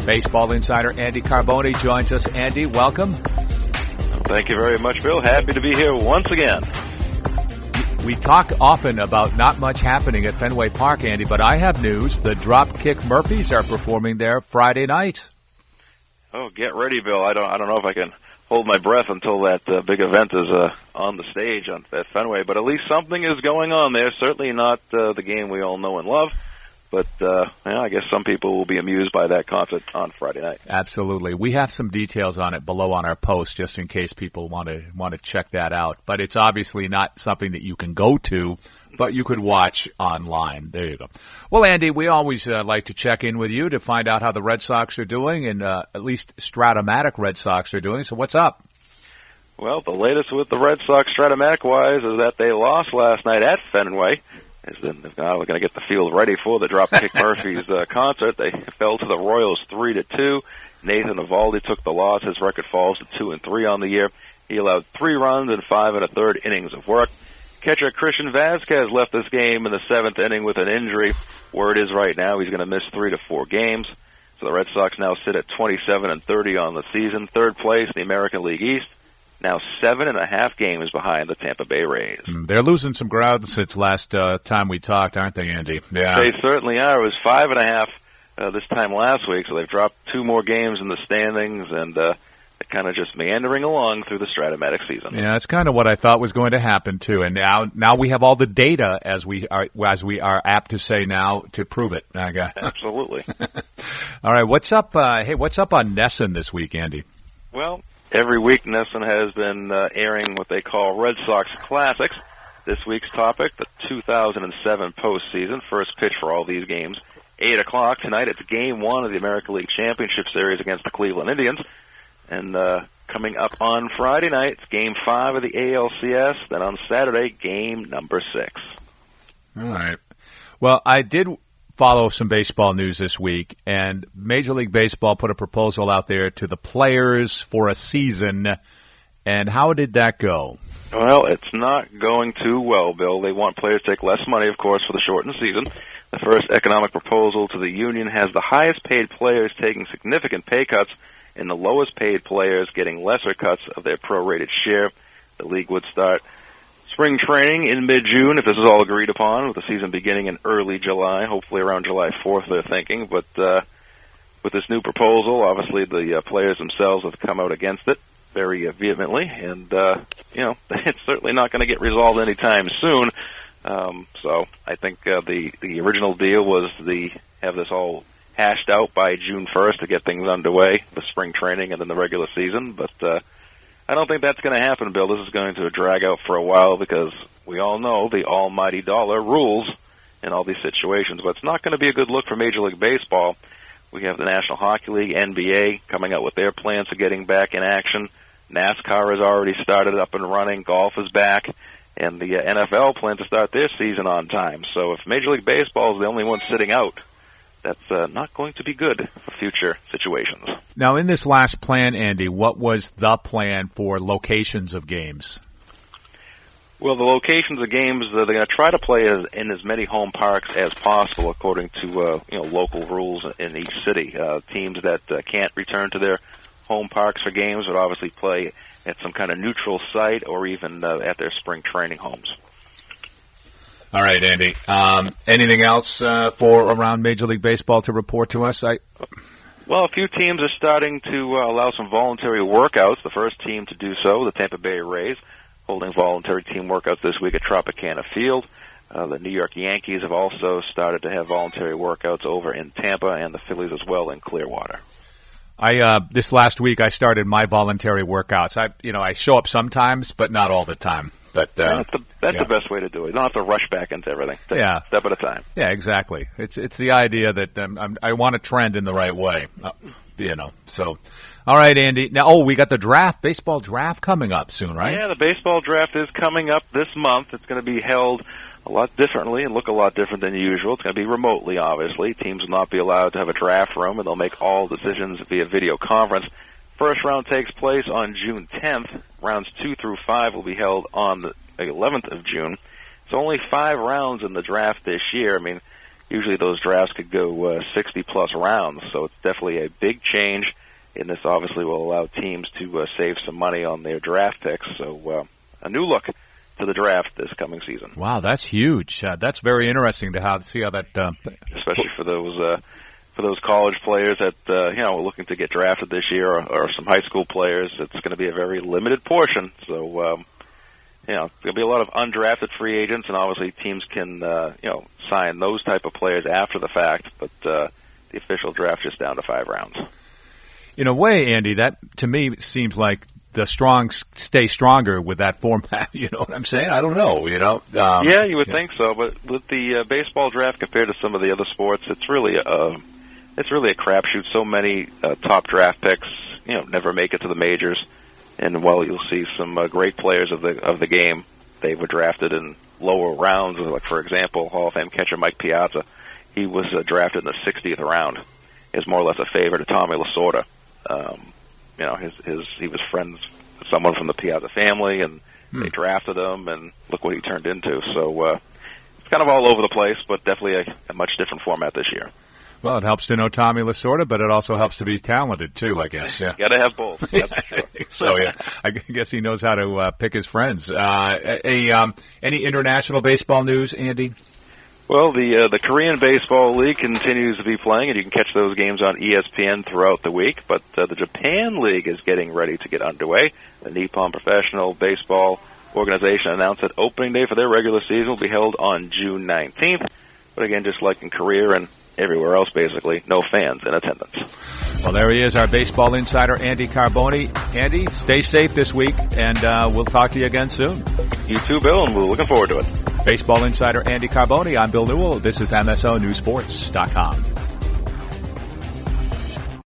Baseball insider Andy Carboni joins us. Andy, welcome. Thank you very much, Bill. Happy to be here once again. We talk often about not much happening at Fenway Park, Andy, but I have news. The Dropkick Murphys are performing there Friday night. Oh, get ready, Bill. I don't know if I can hold my breath until that big event is on the stage at Fenway, but at least something is going on there. Certainly not the game we all know and love, but I guess some people will be amused by that concert on Friday night. Absolutely. We have some details on it below on our post, just in case people want to check that out. But it's obviously not something that you can go to, but you could watch online. There you go. Well, Andy, we always like to check in with you to find out how the Red Sox are doing, and at least Stratomatic Red Sox are doing. So what's up? Well, the latest with the Red Sox Stratomatic-wise is that they lost last night at Fenway. They're going to get the field ready for the Dropkick Murphys concert. They fell to the Royals 3-2. Nathan Eovaldi took the loss. His record falls to 2-3 on the year. He allowed 3 runs in 5 1/3 innings of work. Catcher Christian Vasquez left this game in the 7th inning with an injury. Word is right now he's going to miss 3 to 4 games. So the Red Sox now sit at 27-30 on the season, third place in the American League East. Now 7.5 games behind the Tampa Bay Rays. They're losing some ground since last time we talked, aren't they, Andy? Yeah. They certainly are. It was 5.5 this time last week, so they've dropped 2 more games in the standings, and they're kind of just meandering along through the Stratomatic season. Yeah, that's kind of what I thought was going to happen too. And now we have all the data, as we are apt to say now, to prove it. Absolutely. All right, what's up? What's up on NESN this week, Andy? Well, every week NESN has been airing what they call Red Sox Classics. This week's topic, the 2007 postseason. First pitch for all these games, 8 o'clock tonight. It's Game 1 of the American League Championship Series against the Cleveland Indians. And coming up on Friday night, it's Game 5 of the ALCS. Then on Saturday, Game number 6. All right. Well, I did follow some baseball news this week, and Major League Baseball put a proposal out there to the players for a season. And how did that go? Well, it's not going too well, Bill. They want players to take less money, of course, for the shortened season. The first economic proposal to the union has the highest paid players taking significant pay cuts and the lowest paid players getting lesser cuts of their prorated share. The league would start spring training in mid-June, if this is all agreed upon, with the season beginning in early July, hopefully around July 4th, they're thinking. But with this new proposal, obviously the players themselves have come out against it very vehemently, and, it's certainly not going to get resolved anytime soon. So I think the original deal was have this all hashed out by June 1st to get things underway, the spring training and then the regular season. But I don't think that's going to happen, Bill. This is going to drag out for a while because we all know the almighty dollar rules in all these situations. But it's not going to be a good look for Major League Baseball. We have the National Hockey League, NBA, coming out with their plans for getting back in action. NASCAR has already started up and running. Golf is back. And the NFL plans to start their season on time. So if Major League Baseball is the only one sitting out, that's not going to be good for future situations. Now, in this last plan, Andy, what was the plan for locations of games? Well, the locations of games, they're going to try to play in as many home parks as possible according to local rules in each city. Teams that can't return to their home parks for games would obviously play at some kind of neutral site or even at their spring training homes. All right, Andy. Anything else for around Major League Baseball to report to us? Well, a few teams are starting to allow some voluntary workouts. The first team to do so, the Tampa Bay Rays, holding voluntary team workouts this week at Tropicana Field. The New York Yankees have also started to have voluntary workouts over in Tampa, and the Phillies as well in Clearwater. This last week I started my voluntary workouts. I show up sometimes, but not all the time. But that's the best way to do it. You don't have to rush back into everything. Step at a time. Yeah, exactly. It's the idea that I want to trend in the right way. So, all right, Andy. Now, we got the draft, baseball draft coming up soon, right? Yeah, the baseball draft is coming up this month. It's going to be held a lot differently and look a lot different than usual. It's going to be remotely, obviously. Teams will not be allowed to have a draft room, and they'll make all decisions via video conference. First round takes place on June 10th. Rounds 2 through 5 will be held on the 11th of June. It's only 5 rounds in the draft this year. I mean, usually those drafts could go 60-plus rounds, so it's definitely a big change, and this obviously will allow teams to save some money on their draft picks. So a new look to the draft this coming season. Wow, that's huge. That's very interesting to see how that... Especially for those college players that are looking to get drafted this year, or some high school players. It's going to be a very limited portion, so there'll be a lot of undrafted free agents, and obviously teams can sign those type of players after the fact, but the official draft is down to 5 rounds. In a way, Andy, that to me seems like the strong stay stronger with that format. You know what I'm saying? I don't know. Yeah, you would think so, but with the baseball draft compared to some of the other sports, it's really a crapshoot. So many top draft picks, never make it to the majors. And while you'll see some great players of the game, they were drafted in lower rounds. Like, for example, Hall of Fame catcher Mike Piazza, he was drafted in the 60th round. He was more or less a favorite of Tommy Lasorda. He was friends with someone from the Piazza family, and they drafted him, and look what he turned into. So it's kind of all over the place, but definitely a much different format this year. Well, it helps to know Tommy Lasorda, but it also helps to be talented, too, I guess. Yeah. Got to have both. That's for sure. So, yeah, I guess he knows how to pick his friends. Any international baseball news, Andy? Well, the Korean Baseball League continues to be playing, and you can catch those games on ESPN throughout the week. But the Japan League is getting ready to get underway. The Nippon Professional Baseball Organization announced that opening day for their regular season will be held on June 19th. But again, just like in Korea and everywhere else, basically, no fans in attendance. Well, there he is, our baseball insider, Andy Carboni. Andy, stay safe this week, and we'll talk to you again soon. You too, Bill, and we're looking forward to it. Baseball insider Andy Carboni. I'm Bill Newell. This is MSONewsports.com.